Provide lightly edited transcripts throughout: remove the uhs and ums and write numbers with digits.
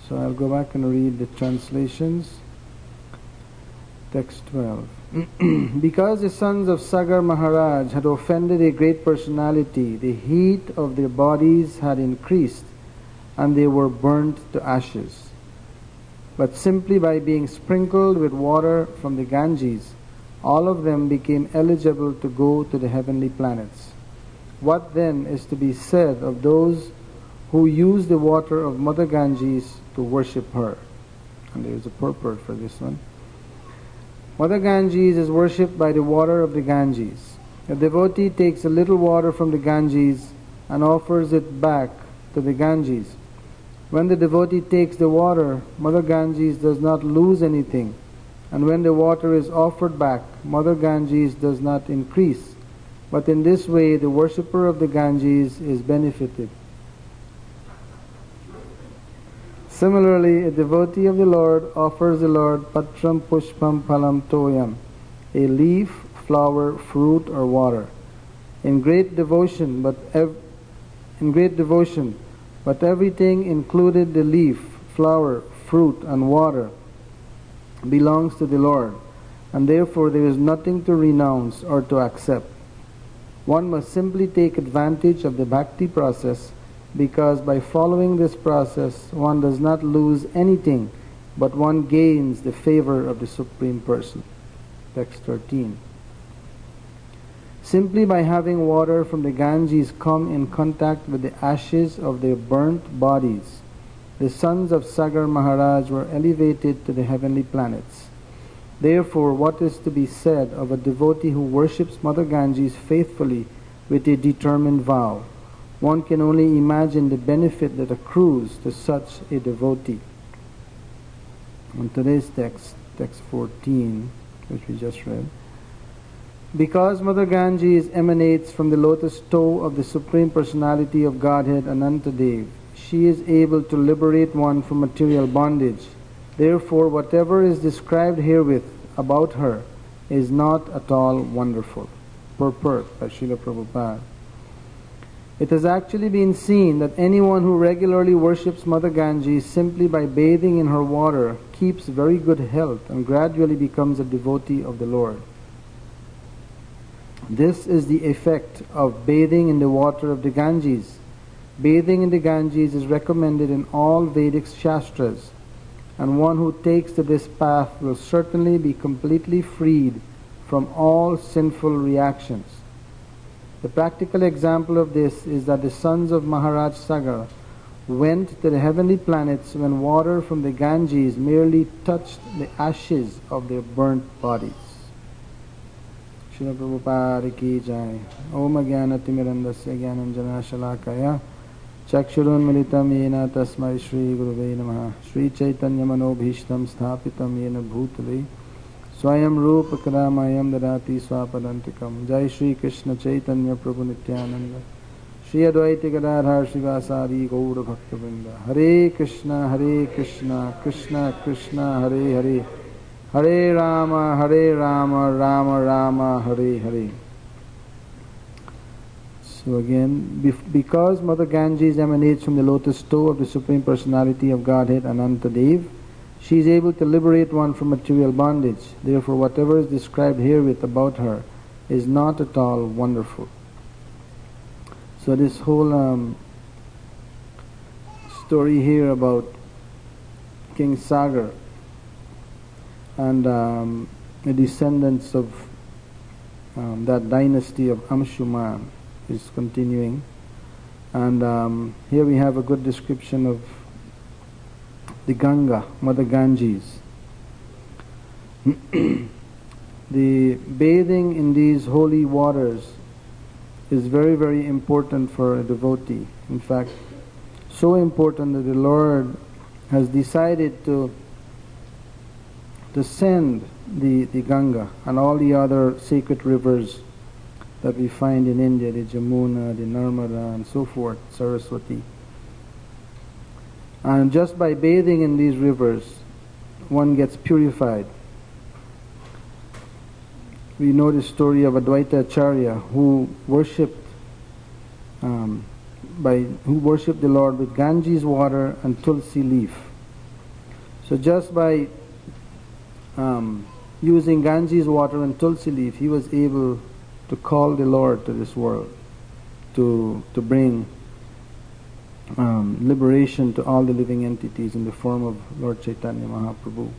So I'll go back and read the translations. Text 12. Because the sons of Sagar Maharaj had offended a great personality, the heat of their bodies had increased and they were burnt to ashes. But simply by being sprinkled with water from the Ganges, all of them became eligible to go to the heavenly planets. What then is to be said of those who use the water of Mother Ganges to worship her? And there is a purport for this one. Mother Ganges is worshipped by the water of the Ganges. A devotee takes a little water from the Ganges and offers it back to the Ganges. When the devotee takes the water, Mother Ganges does not lose anything, and when the water is offered back, Mother Ganges does not increase. But in this way, the worshipper of the Ganges is benefited. Similarly, a devotee of the Lord offers the Lord patram pushpam phalam toyam, a leaf, flower, fruit, or water, in great devotion, but everything, included the leaf, flower, fruit, and water, belongs to the Lord, and therefore there is nothing to renounce or to accept. One must simply take advantage of the bhakti process, because by following this process one does not lose anything, but one gains the favor of the Supreme Person. Text 13. Simply by having water from the Ganges come in contact with the ashes of their burnt bodies, the sons of Sagar Maharaj were elevated to the heavenly planets. Therefore, what is to be said of a devotee who worships Mother Ganges faithfully with a determined vow? One can only imagine the benefit that accrues to such a devotee. On today's text, text 14, which we just read, because Mother Ganges emanates from the lotus toe of the Supreme Personality of Godhead Anantadev, she is able to liberate one from material bondage. Therefore, whatever is described herewith about her is not at all wonderful. Purport by Srila Prabhupada. It has actually been seen that anyone who regularly worships Mother Ganges simply by bathing in her water keeps very good health and gradually becomes a devotee of the Lord. This is the effect of bathing in the water of the Ganges. Bathing in the Ganges is recommended in all Vedic Shastras, and one who takes to this path will certainly be completely freed from all sinful reactions. The practical example of this is that the sons of Maharaj Sagar went to the heavenly planets when water from the Ganges merely touched the ashes of their burnt bodies. Srila Prabhupada ki jai. Om Ajnanatimirandasya Jnananjana Shalakaya Chakshurun Militam Yena Tasmai Shri Gurave Namaha Shri Chaitanya Manobhishtam Sthapitam Yena Bhutale Swayam Rupa Kadamayam Dadati Swapadantikam. Jai Shri Krishna Chaitanya Prabhu Nityananda Shri Advaita Gadadhar Srivasari Gaura Bhaktivinoda. Hare Krishna Krishna Krishna Hare Hare Hare Rama Rama Rama Hare Hare. So again, because Mother Ganges emanates from the lotus toe of the Supreme Personality of Godhead Anantadev, she is able to liberate one from material bondage. Therefore, whatever is described herewith about her is not at all wonderful. So this whole story here about King Sagar and the descendants of that dynasty of Amshuman is continuing, and here we have a good description of the Ganga, Mother Ganges. The bathing in these holy waters is very, very important for a devotee. In fact, so important that the Lord has decided to send the Ganga and all the other sacred rivers that we find in India, the Jamuna, the Narmada, and so forth, Saraswati. And just by bathing in these rivers, one gets purified. We know the story of Advaita Acharya, who worshipped the Lord with Ganges water and Tulsi leaf. So just by using Ganges water and Tulsi leaf, he was able to call the Lord to this world, to bring liberation to all the living entities in the form of Lord Chaitanya Mahaprabhu.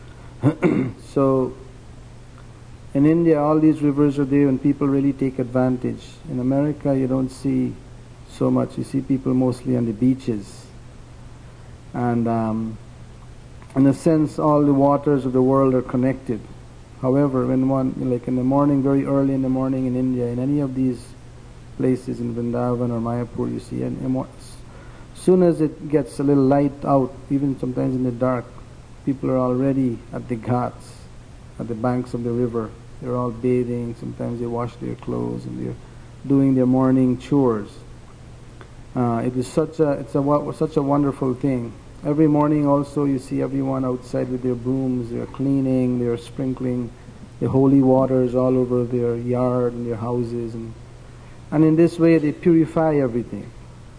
So in India, all these rivers are there and people really take advantage. In America, you don't see so much. You see people mostly on the beaches. And in a sense, all the waters of the world are connected. However, when one, like in the morning, very early in the morning in India, in any of these places in Vrindavan or Mayapur, you see, as soon as it gets a little light out, even sometimes in the dark, people are already at the ghats, at the banks of the river. They're all bathing, sometimes they wash their clothes and they're doing their morning chores. It is such a wonderful thing. Every morning also you see everyone outside with their brooms, they're cleaning, they're sprinkling the holy waters all over their yard and their houses, and in this way they purify everything.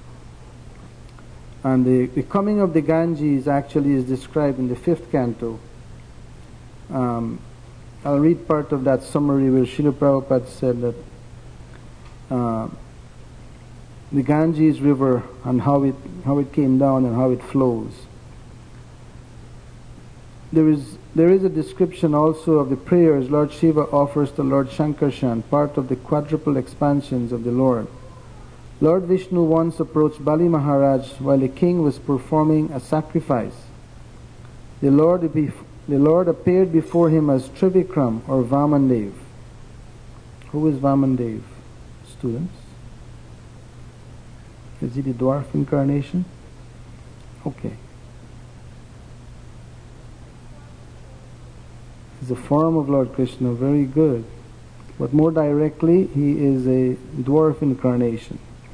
And the coming of the Ganges actually is described in the 5th canto. I'll read part of that summary where Srila Prabhupada said that the Ganges river and how it came down and how it flows. There is a description also of the prayers Lord Shiva offers to Lord Shankarshan, part of the quadruple expansions of the Lord. Lord Vishnu once approached Bali Maharaj while the king was performing a sacrifice. The Lord appeared before him as Trivikram or Vamandev. Who is Vamandev, students? Is he the dwarf incarnation? Okay. He's a form of Lord Krishna, very good. But more directly, he is a dwarf incarnation.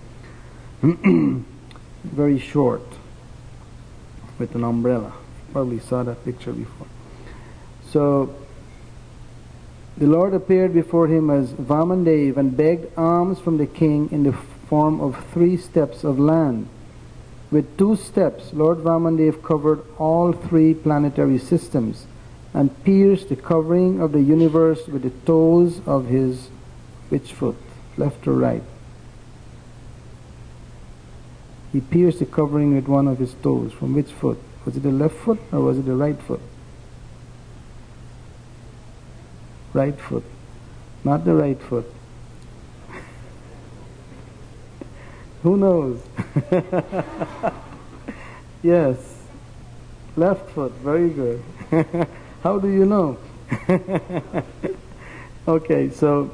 Very short, with an umbrella. Probably saw that picture before. So, the Lord appeared before him as Vamandev and begged alms from the king in the form of 3 steps of land. With 2 steps, Lord Vamandev covered all 3 planetary systems and pierced the covering of the universe with the toes of his which foot, left or right? He pierced the covering with one of his toes. From which foot? Was it the left foot or was it the right foot? Right foot. Not the right foot. Who knows? Yes. Left foot. Very good. How do you know? Okay, so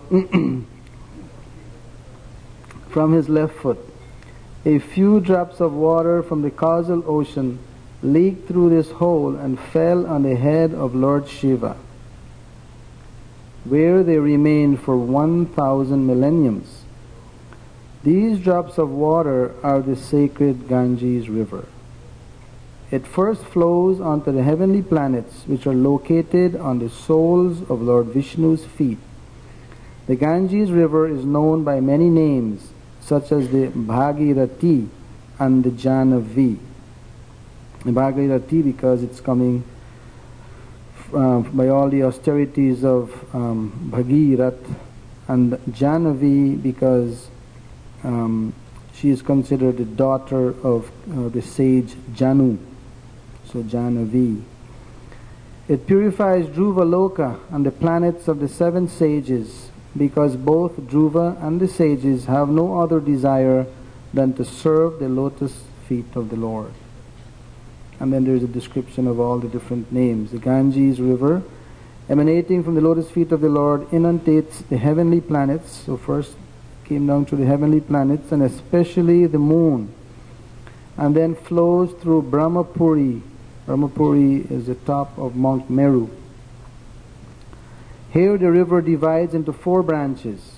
from his left foot. A few drops of water from the causal ocean leaked through this hole and fell on the head of Lord Shiva, where they remained for 1,000 millenniums. These drops of water are the sacred Ganges river. It first flows onto the heavenly planets, which are located on the soles of Lord Vishnu's feet. The Ganges river is known by many names, such as the Bhagirathi and the Janavi. The Bhagirathi because it's coming by all the austerities of Bhagirat, and Janavi because she is considered the daughter of the sage Janu. So Janavi. It purifies Dhruva Loka and the planets of the 7 sages, because both Dhruva and the sages have no other desire than to serve the lotus feet of the Lord. And then there is a description of all the different names. The Ganges river, emanating from the lotus feet of the Lord, inundates the heavenly planets. So first came down to the heavenly planets, and especially the moon, and then flows through Brahmapuri. Brahmapuri is the top of Mount Meru. Here the river divides into 4 branches.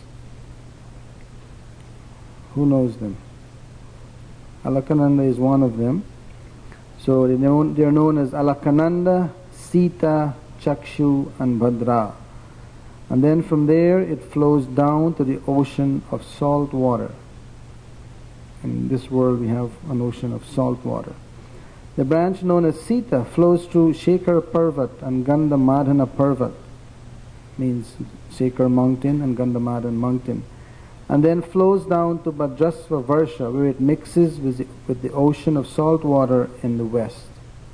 Who knows them? Alakananda is one of them. So they are known as Alakananda, Sita, Chakshu and Bhadra. And then from there it flows down to the ocean of salt water. In this world we have an ocean of salt water. The branch known as Sita flows through Shekhar Parvat and Gandhamadhana Parvat, means Shekhar mountain and Gandhamadhan mountain, and then flows down to Bhadrasva Varsha, where it mixes with the ocean of salt water in the west.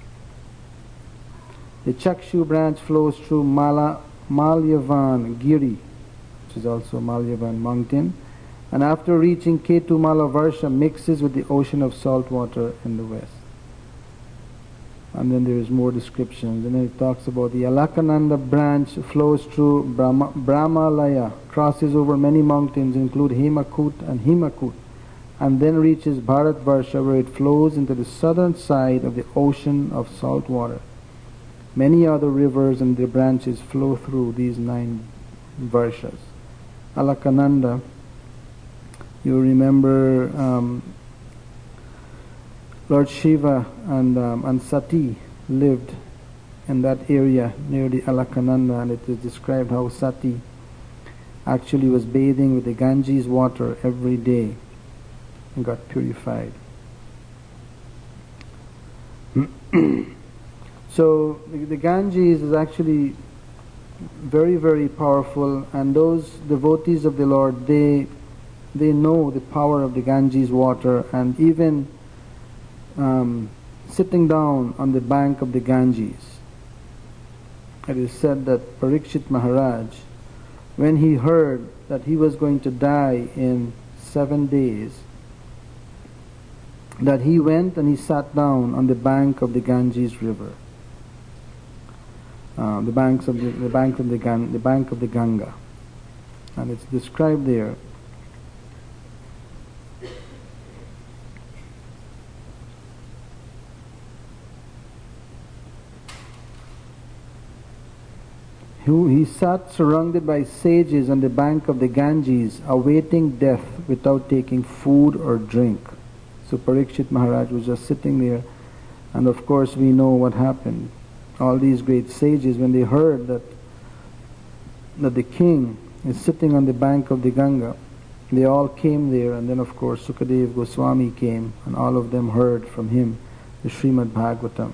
The Chakshu branch flows through Malyavan Giri, which is also Malyavan mountain, and after reaching Ketumala Varsha mixes with the ocean of salt water in the west. And then there is more descriptions. And then it talks about the Alakananda branch flows through Brahmalaya, crosses over many mountains, include Hemakut and Himakut, and then reaches Bharat Varsha, where it flows into the southern side of the ocean of salt water. Many other rivers and their branches flow through these 9 Varshas. Alakananda, you remember Lord Shiva and Sati lived in that area near the Alakananda, and it is described how Sati actually was bathing with the Ganges water every day and got purified. So the Ganges is actually very, very powerful, and those devotees of the Lord, they know the power of the Ganges water, and even sitting down on the bank of the Ganges. It is said that Parikshit Maharaj, when he heard that he was going to die in 7 days, that he went and he sat down on the bank of the Ganges river, the bank of the Ganga, and it's described there. He sat surrounded by sages on the bank of the Ganges, awaiting death without taking food or drink. So Parikshit Maharaj was just sitting there, and of course we know what happened. All these great sages, when they heard that the king is sitting on the bank of the Ganga, they all came there, and then of course Sukadev Goswami came, and all of them heard from him the Srimad Bhagavatam.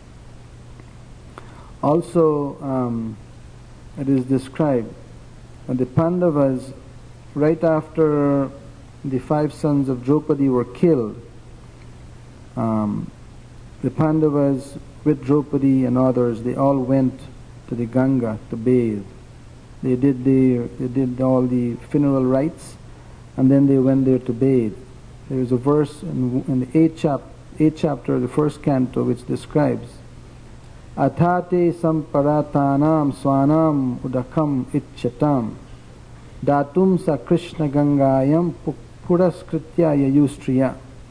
Also, it is described that the Pandavas, right after the 5 sons of Draupadi were killed, the Pandavas with Draupadi and others, they all went to the Ganga to bathe. They did all the funeral rites, and then they went there to bathe. There is a verse in the 8th chapter of the 1st canto which describes Athate samparatanam swanam udakam itchatam datum sa Krishna Gangayam puraskritya yayustriya.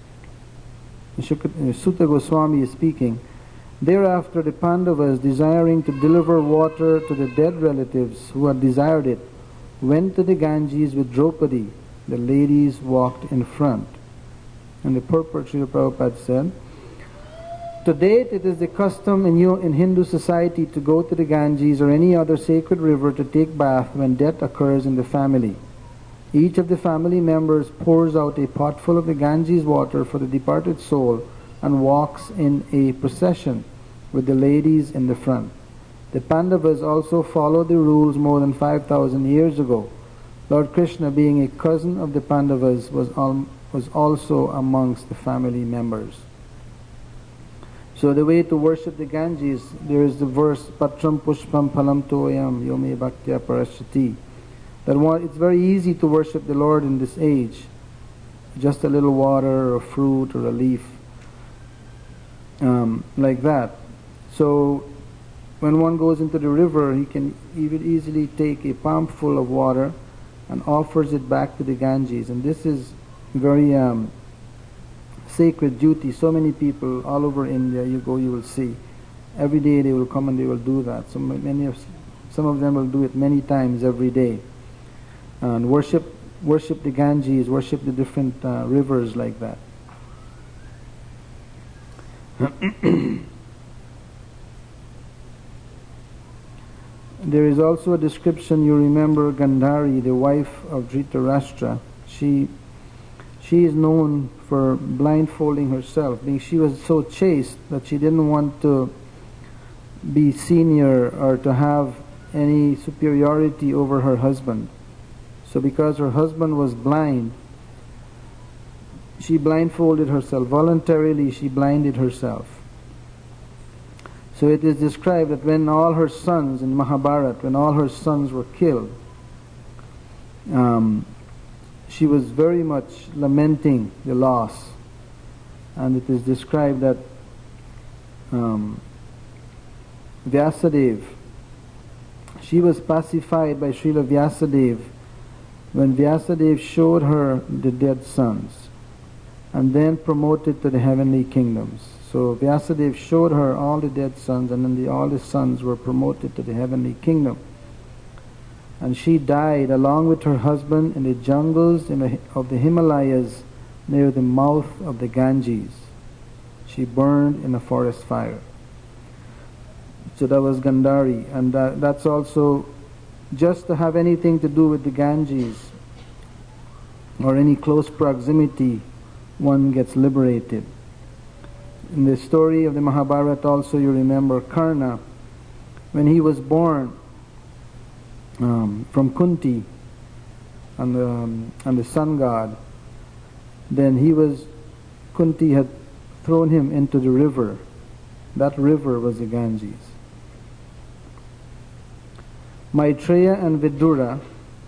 Sutta Goswami is speaking. Thereafter the Pandavas, desiring to deliver water to the dead relatives who had desired it, went to the Ganges with Draupadi. The ladies walked in front. And the purport, Srila Prabhupada said, to date it is the custom in Hindu society to go to the Ganges or any other sacred river to take bath when death occurs in the family. Each of the family members pours out a potful of the Ganges water for the departed soul and walks in a procession with the ladies in the front. The Pandavas also followed the rules more than 5,000 years ago. Lord Krishna, being a cousin of the Pandavas, was also amongst the family members. So the way to worship the Ganges, there is the verse Patram Pushpam Phalam Toyam Yome Bhaktya Parashati. That it's very easy to worship the Lord in this age. Just a little water or fruit or a leaf, like that. So when one goes into the river, he can even easily take a palmful of water and offers it back to the Ganges. And this is very sacred duty. So many people all over India, you will see. Every day they will come and they will do that. Some of them will do it many times every day. And worship the Ganges, worship the different rivers like that. There is also a description, you remember Gandhari, the wife of Dhritarashtra. She is known for blindfolding herself, being she was so chaste that she didn't want to be senior or to have any superiority over her husband. So because her husband was blind, she blindfolded herself. Voluntarily she blinded herself. So it is described that when all her sons in Mahabharata, when all her sons were killed, she was very much lamenting the loss. And it is described that Vyasadeva, she was pacified by Srila Vyasadeva when Vyasadeva showed her the dead sons and then promoted to the heavenly kingdoms. So Vyasadeva showed her all the dead sons, and then all the sons were promoted to the heavenly kingdom. And she died along with her husband in the jungles of the Himalayas near the mouth of the Ganges. She burned in a forest fire. So that was Gandhari, and that's also just to have anything to do with the Ganges or any close proximity, one gets liberated. In the story of the Mahabharata also you remember Karna, when he was born from Kunti and the sun god, then Kunti had thrown him into the river. That river was the Ganges. Maitreya and Vidura.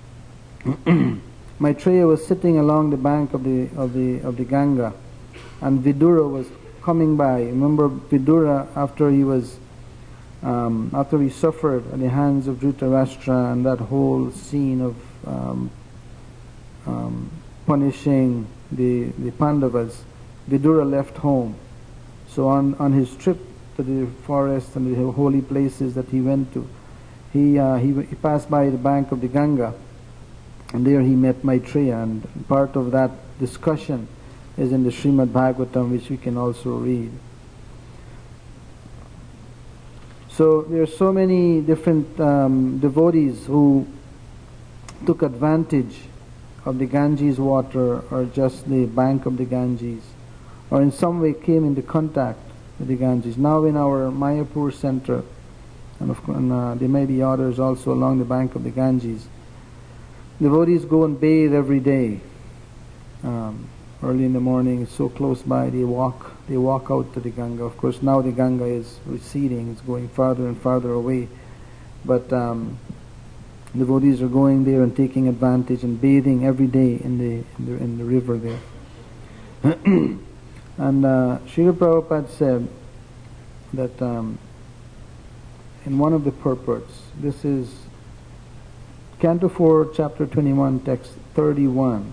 Maitreya was sitting along the bank of the Ganga, and Vidura was coming by. Remember Vidura, after he suffered at the hands of Dhritarashtra and that whole scene of punishing the Pandavas, Vidura left home. So on his trip to the forest and the holy places that he went to, he passed by the bank of the Ganga, and there he met Maitreya, and part of that discussion is in the Srimad Bhagavatam, which we can also read. So there are so many different devotees who took advantage of the Ganges water, or just the bank of the Ganges, or in some way came into contact with the Ganges. Now in our Mayapur center, and there may be others also along the bank of the Ganges, devotees go and bathe every day. Early in the morning, it's so close by, they walk out to the Ganga. Of course now the Ganga is receding, it's going farther and farther away, but devotees are going there and taking advantage and bathing every day in the river there. And Srila Prabhupada said that in one of the purports, this is Canto 4, Chapter 21, Text 31.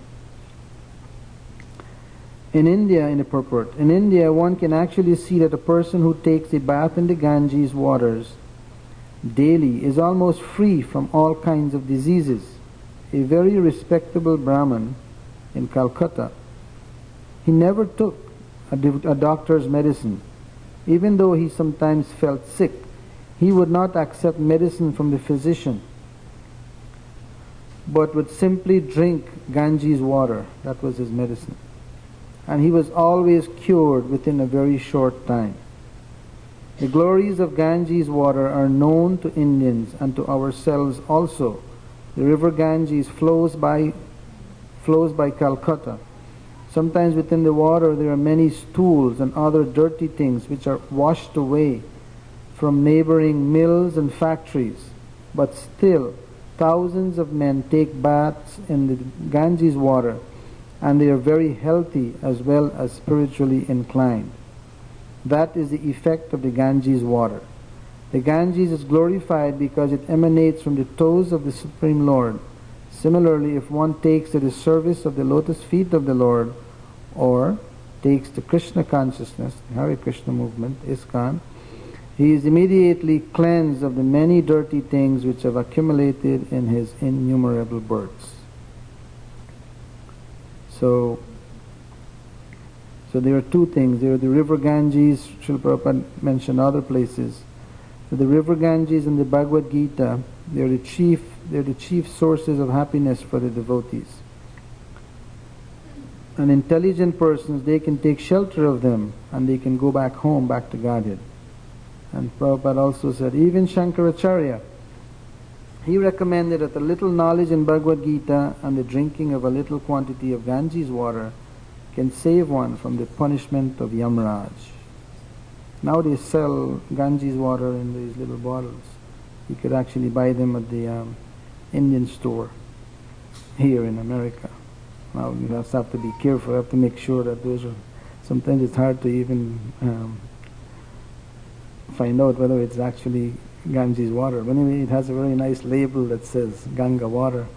In India, in the purport, in India one can actually see that a person who takes a bath in the Ganges waters daily is almost free from all kinds of diseases. A very respectable Brahmin in Calcutta, he never took a doctor's medicine. Even though he sometimes felt sick, he would not accept medicine from the physician, but would simply drink Ganges water. That was his medicine. And he was always cured within a very short time. The glories of Ganges water are known to Indians and to ourselves also. The river Ganges flows by Calcutta. Sometimes within the water there are many stools and other dirty things which are washed away from neighboring mills and factories. But still, thousands of men take baths in the Ganges water, and they are very healthy as well as spiritually inclined. That is the effect of the Ganges water. The Ganges is glorified because it emanates from the toes of the Supreme Lord. Similarly, if one takes to the service of the lotus feet of the Lord, or takes to Krishna consciousness, the Hare Krishna movement, ISKCON, he is immediately cleansed of the many dirty things which have accumulated in his innumerable births. So there are two things. There are the river Ganges, Srila Prabhupada mentioned other places. So the river Ganges and the Bhagavad Gita, they are the chief sources of happiness for the devotees. and intelligent persons, they can take shelter of them and they can go back home, back to Godhead. And Prabhupada also said, even Shankaracharya, he recommended that a little knowledge in Bhagavad Gita and the drinking of a little quantity of Ganges water can save one from the punishment of Yamraj. Now they sell Ganges water in these little bottles. You could actually buy them at the Indian store here in America. Now you just have to be careful. You have to make sure that those are. Sometimes it's hard to even find out whether it's actually Ganges water. But anyway, it has a very nice label that says Ganga water.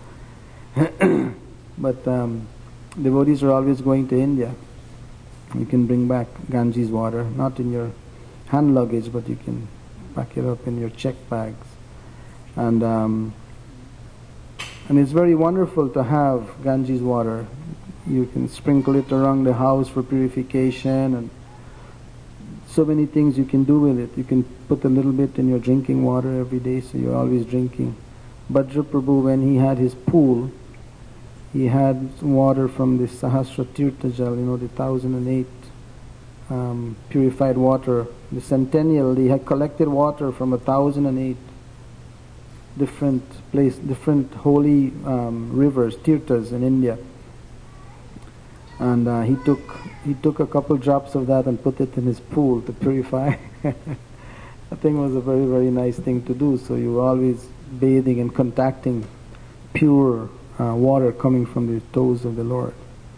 But devotees are always going to India. You can bring back Ganges water, not in your hand luggage, but you can pack it up in your check bags. And it's very wonderful to have Ganges water. You can sprinkle it around the house for purification, and so many things you can do with it. You can put a little bit in your drinking water every day, so you're always drinking. Bhadra Prabhu, when he had his pool, he had water from the Sahasra Tirtha Jal, the 1008 purified water. The centennial, he had collected water from 1008 different holy rivers, tirthas in India. And he took a couple drops of that and put it in his pool to purify. I think it was a very, very nice thing to do. So you were always bathing and contacting pure water coming from the toes of the Lord.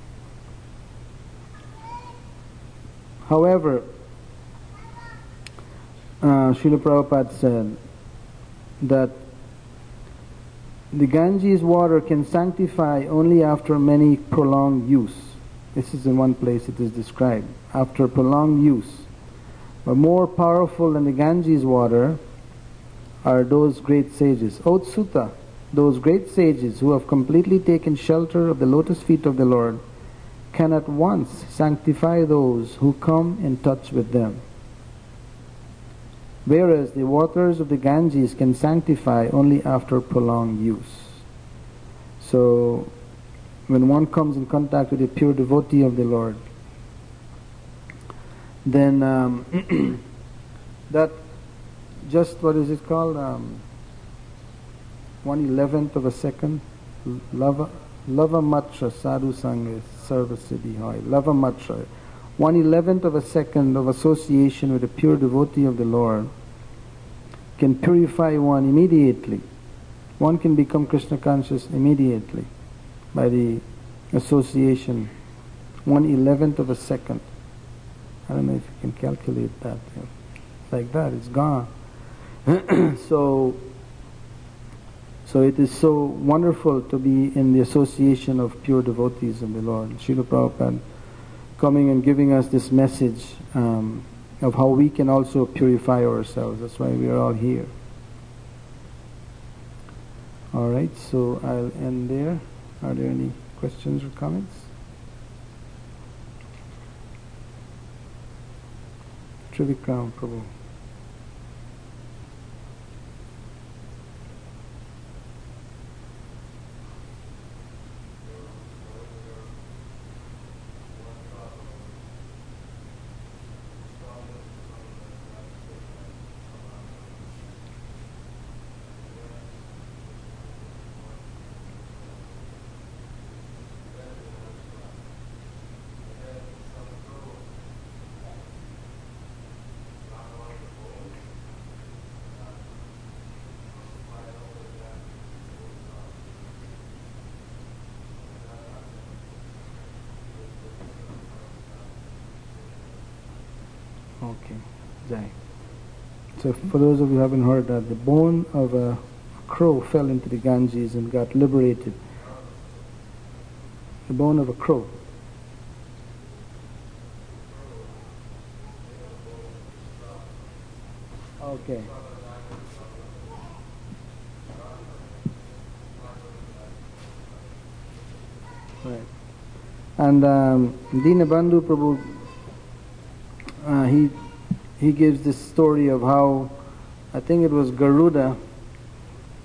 However, Srila Prabhupada said that the Ganges water can sanctify only after many prolonged use. This is in one place it is described. After prolonged use. But more powerful than the Ganges water are those great sages. Otsutta, those great sages who have completely taken shelter of the lotus feet of the Lord, can at once sanctify those who come in touch with them. Whereas the waters of the Ganges can sanctify only after prolonged use. So, when one comes in contact with a pure devotee of the Lord, then that just, what is it called? 1/11 of a second. Lava matra sadhu sangha sarva siddhi hoy. Lava matra. 1/11 of a second of association with a pure devotee of the Lord can purify one immediately. One can become Krishna conscious immediately by the association. 1/11 of a second. I don't know if you can calculate that. Like that, it's gone. So it is so wonderful to be in the association of pure devotees of the Lord. Srila Prabhupada coming and giving us this message of how we can also purify ourselves. That's why we are all here. Alright, so I'll end there. Are there any questions or comments? Trivikram Prabhu. Okay, Jai. So for those of you who haven't heard that, the bone of a crow fell into the Ganges and got liberated. The bone of a crow. Okay. Right. And Dinabandhu Prabhu, he gives this story of how, I think it was Garuda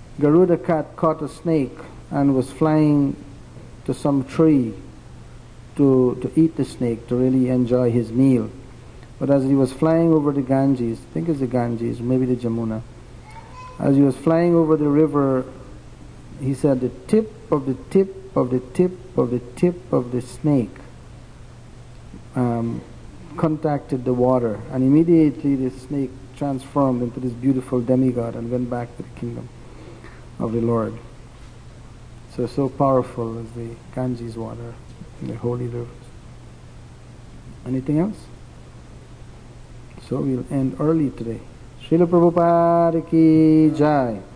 cat caught a snake and was flying to some tree, to eat the snake, to really enjoy his meal. But as he was flying over the Ganges, I think it's the Ganges, maybe the Jamuna, as he was flying over the river, he said the tip of the tip of the tip of the tip of the snake contacted the water, and immediately the snake transformed into this beautiful demigod and went back to the kingdom of the Lord. So powerful is the Ganges water, the holy rivers. Anything else? So we'll end early today. Srila Prabhupada ki jai.